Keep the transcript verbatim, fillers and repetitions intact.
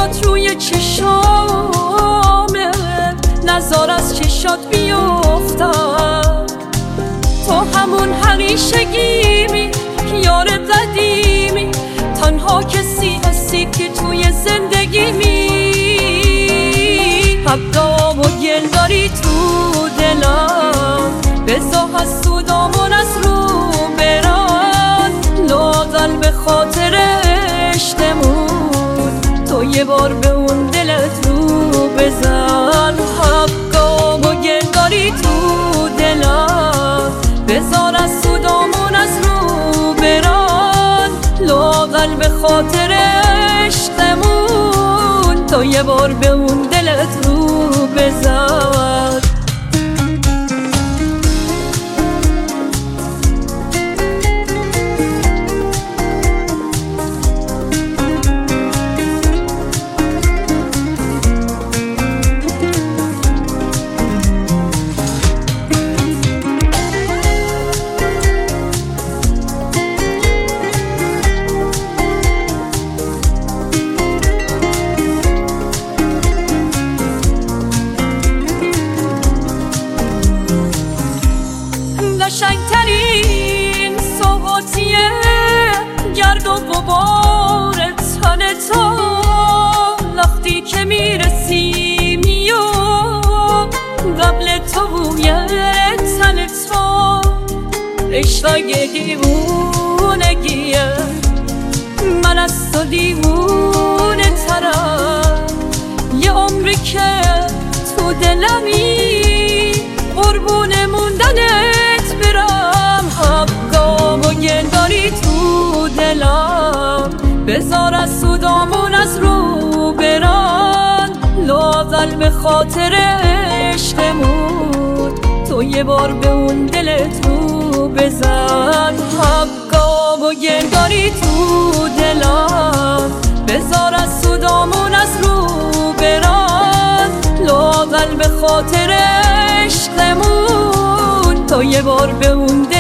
باد روی چشامه، نزار از چشات بیفتم. تو همون همیشگیمی، یار قدیمی، تنها کسی هستی که توی زندگیمی. حقام و گل داری تو دلم، بزا حسودامون از رو بران. لااقل به خاطر عشقمون تو یه بار به اون دلت رو بزن. حقام و گل داری تو دلم، بزار حسودامون از رو بران. لااقل به خاطر عشقمون تو یه بار به اون دلت رو بزن. قشنگترین سوغاتیه گرد و غبار تن تو، وقتی که میرسی میام قبل تو بوی تن تو. عشقای دیوونگیه، من از تو دیوونه ترم. یه عمری که تو دلمی قربون موندنت برم. حقام و گل داری تو دلم، بزار از سودامون از رو بران. لااقل به خاطر عشقمون تو یه بار به اون دلت رو بزن. حقام و گل داری تو دلم، بزار از سودامون از رو بران. لااقل به خاطر عشقمون تو یه بار به اون دلت